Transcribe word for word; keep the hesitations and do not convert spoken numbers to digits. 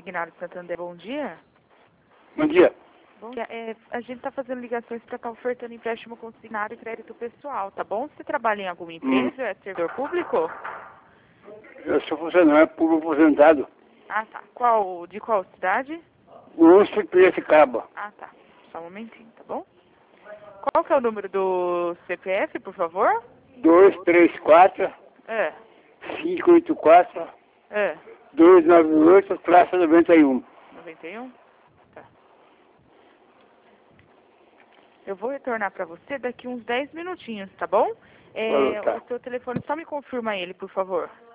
Consignado Santander, bom dia. Bom dia. Bom dia. É, a gente está fazendo ligações para estar ofertando empréstimo consignado e crédito pessoal, tá bom? Você trabalha em alguma empresa? Hum. É servidor público? Eu sou funcionário público aposentado. Ah, tá. Qual, de qual cidade? Urso e Piracicaba. Ah, tá. Só um momentinho, tá bom? Qual que é o número do C P F, por favor? dois três quatro, É, cinco oito quatro, é. dois nove oito, traço noventa e um. noventa e um? Tá. Eu vou retornar para você daqui uns dez minutinhos, tá bom? É, Falou, tá. o seu telefone, só me confirma ele, por favor.